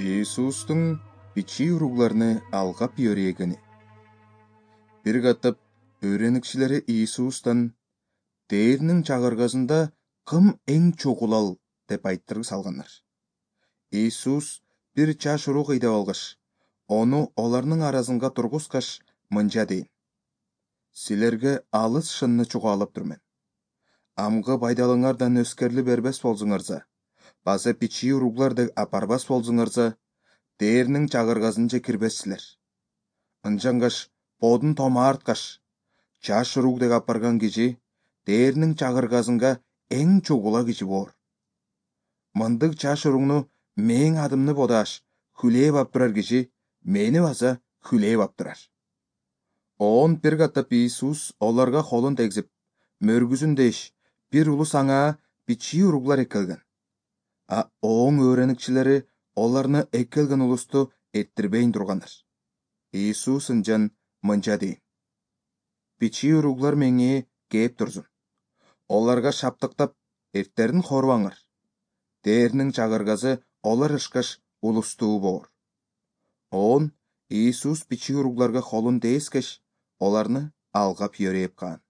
Иисустың бичи уругларны алгап йөрегене. Бир катып өйрәнекчеләре Иисустан дээрнең чагыргасында кым эң чогулал деп айттыргы салганнар. Иисус бир чаш урук ыйдап алгыч, ону оларның арасынга тургузгаш, мынча дейин: Силерге алыс шынны чугалып турмен. Амгы байдалыңардан өскерли бербес болсуңарса, база бичи уругларды апарбас болсуңарса, дээрнең чагыргасынча кирбессилер. Ынчангаш бодун томаарткаш, чаш уругдек апарган киши дээрнең чагыргасынга эң чогула киши боор. Мындык чаш уругну мээң адымны бодаш хүлээп аптырар киши мени баса хүлээп аптырар. Он бир катап Иисус оларга холун тегзип, мөргүзүн деш, бир улус аңа бичи уруглар эккелген. Оң өйрәнекчеләре оларны эккелген улусту эттирбейин турганнар. Иисус ынчан мынча дейин: Бичи уруглар меңе кээп турсун. Оларга шаптыктап, эртерин хорбаңар. Дээрнең чагыргасы олар ышкаш улустуу боор. Он Иисус бичи уругларга холун дээскеш, оларны алгап йөреп каан.